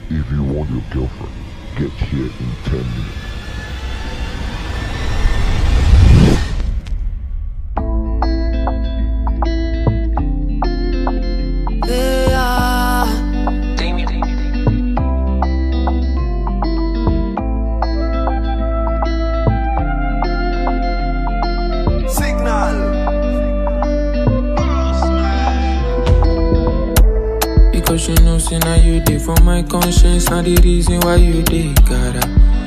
If you want your girlfriend, get here in 10 minutes. Cause you know, say now you dey for my conscience. Now the reason why you dey, gotta.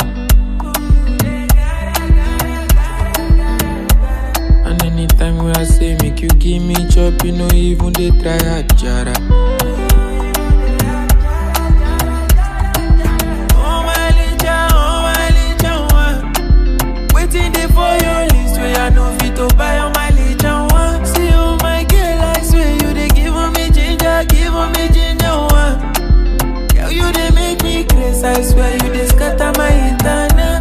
And anytime when I say make you give me chop, you know even they try a jara. Oh my licha, waiting there for your list where I know fit to buy on my licha one. See oh my girl, I swear you they give me ginger, you they make me crazy, I swear you they scatter my internet.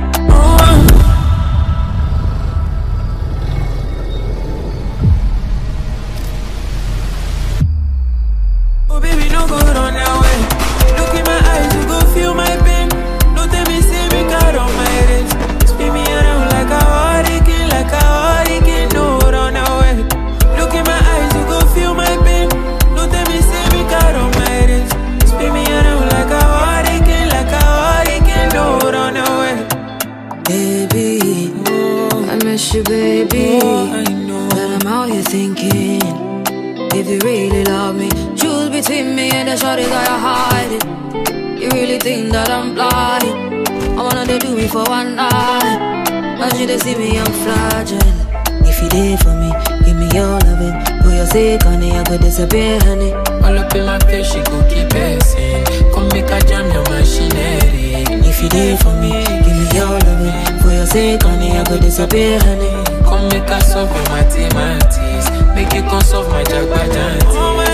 Oh baby, no go run away. Look in my eyes, you go feel my pain. Don't tell me, say me cut on my wrist. Spin me around like a hurricane, no run away. Look in my eyes, you go feel my pain. Don't tell me, say me cut on my wrist. Spin me around like a hurricane, no run away. Baby, I miss you, baby. I know. But I'm out here thinking, if you really love me, choose between me and the shorty that you're hiding. You really think that I'm blind? I wanna do me for one night. As you they see me, I'm fragile. If you did for me, give me your loving. For your sake, honey, I could disappear, honey. All up in my face, she go keep passing. Come make a jam your machinery. If you did for me, give me your loving. For your sake, honey, I could disappear, honey. Come make a solve your mathematics. Make you come solve my jagbajanti.